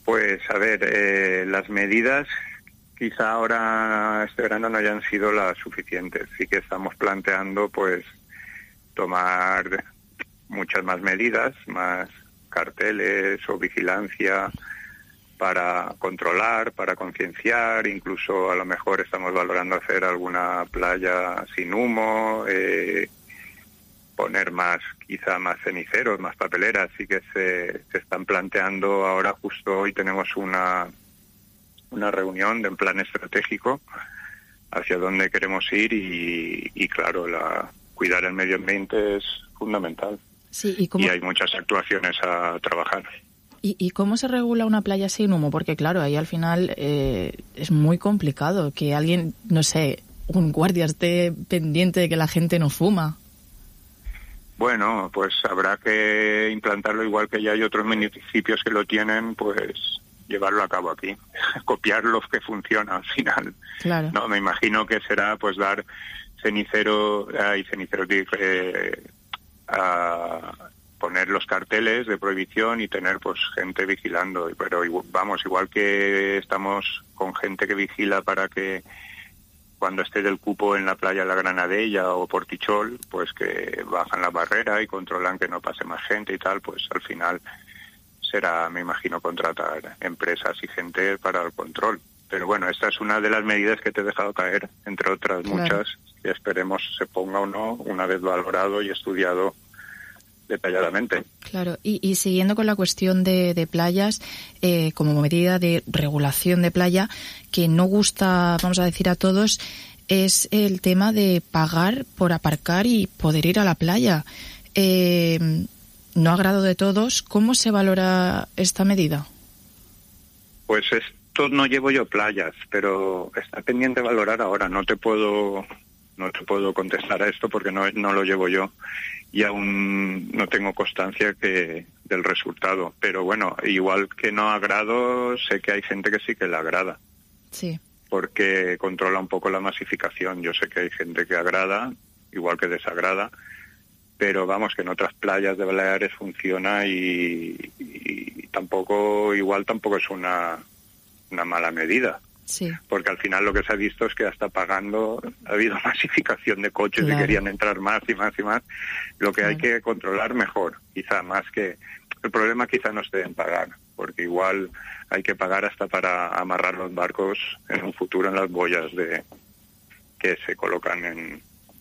Pues a ver, las medidas quizá ahora este verano no hayan sido las suficientes. Sí que estamos planteando pues tomar muchas más medidas, más carteles o vigilancia para controlar, para concienciar, incluso a lo mejor estamos valorando hacer alguna playa sin humo, poner quizá más ceniceros, más papeleras. Sí que se están planteando ahora. Justo hoy tenemos una reunión de un plan estratégico hacia dónde queremos ir y claro, cuidar el medio ambiente es fundamental. Sí, y hay muchas actuaciones a trabajar. ¿Y cómo se regula una playa sin humo? Porque claro, ahí al final es muy complicado que alguien, no sé, un guardia esté pendiente de que la gente no fuma. Bueno, pues habrá que implantarlo igual que ya hay otros municipios que lo tienen, pues llevarlo a cabo aquí, copiar lo que funciona al final. Claro. No, me imagino que será pues dar cenicero a poner los carteles de prohibición y tener pues gente vigilando, pero vamos, igual que estamos con gente que vigila para que cuando esté del cupo en la playa La Granadella o Portichol, pues que bajan la barrera y controlan que no pase más gente y tal, pues al final será, me imagino, contratar empresas y gente para el control. Pero bueno, esta es una de las medidas que te he dejado caer, entre otras muchas, que esperemos se ponga o no una vez valorado y estudiado detalladamente. Claro, y siguiendo con la cuestión de playas, como medida de regulación de playa, que no gusta, vamos a decir, a todos, es el tema de pagar por aparcar y poder ir a la playa. No agrado de todos. ¿Cómo se valora esta medida? Pues esto no llevo yo playas, pero está pendiente de valorar ahora. No te puedo contestar a esto porque no lo llevo yo y aún no tengo constancia del resultado. Pero bueno, igual que no agrado, sé que hay gente que sí que le agrada. Sí. Porque controla un poco la masificación. Yo sé que hay gente que agrada, igual que desagrada, pero vamos, que en otras playas de Baleares funciona y tampoco es una mala medida. Sí. Porque al final lo que se ha visto es que hasta pagando ha habido masificación de coches. Claro. Y querían entrar más y más y más. Lo que hay que controlar mejor, quizá más que... El problema quizá no esté en pagar, porque igual hay que pagar hasta para amarrar los barcos en un futuro en las boyas que se colocan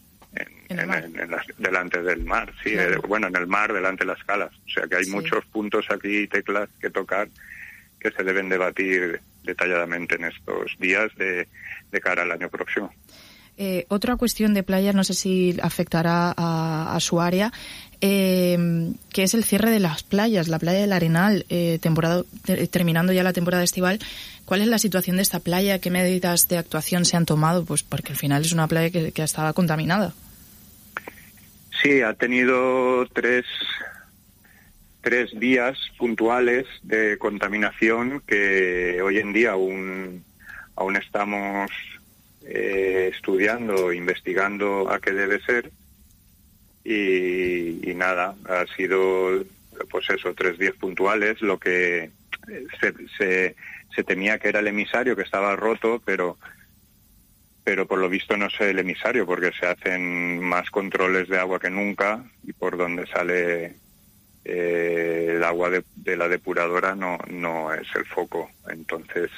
delante del mar. Sí, claro. En el mar, delante de las calas. O sea que hay muchos puntos aquí, teclas que tocar, que se deben debatir detalladamente en estos días de cara al año próximo. Otra cuestión de playas, no sé si afectará a su área, que es el cierre de las playas, la playa del Arenal, terminando ya la temporada estival. ¿Cuál es la situación de esta playa? ¿Qué medidas de actuación se han tomado? Pues porque al final es una playa que estaba contaminada. Sí, ha tenido tres días puntuales de contaminación que hoy en día aún estamos estudiando, investigando a qué debe ser y nada, ha sido pues eso, 3 días puntuales. Lo que se temía que era el emisario que estaba roto, pero por lo visto no es el emisario, porque se hacen más controles de agua que nunca y por donde sale el agua de la depuradora no es el foco. Entonces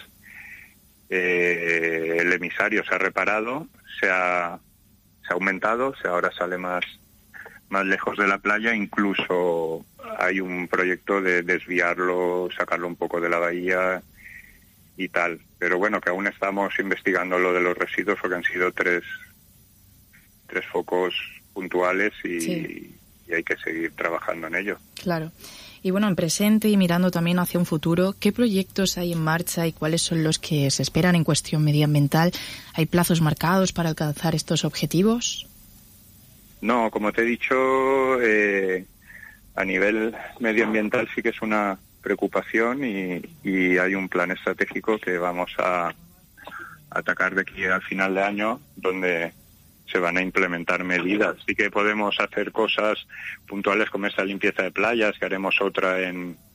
el emisario se ha reparado, se ha aumentado, ahora sale más lejos de la playa. Incluso hay un proyecto de desviarlo, sacarlo un poco de la bahía y tal. Pero bueno, que aún estamos investigando lo de los residuos, porque han sido tres focos puntuales y hay que seguir trabajando en ello. Claro. Y bueno, en presente y mirando también hacia un futuro, ¿qué proyectos hay en marcha y cuáles son los que se esperan en cuestión medioambiental? ¿Hay plazos marcados para alcanzar estos objetivos? No, como te he dicho, a nivel medioambiental sí que es una preocupación y hay un plan estratégico que vamos a atacar de aquí al final de año, donde se van a implementar medidas. Sí que podemos hacer cosas puntuales como esta limpieza de playas, que haremos otra en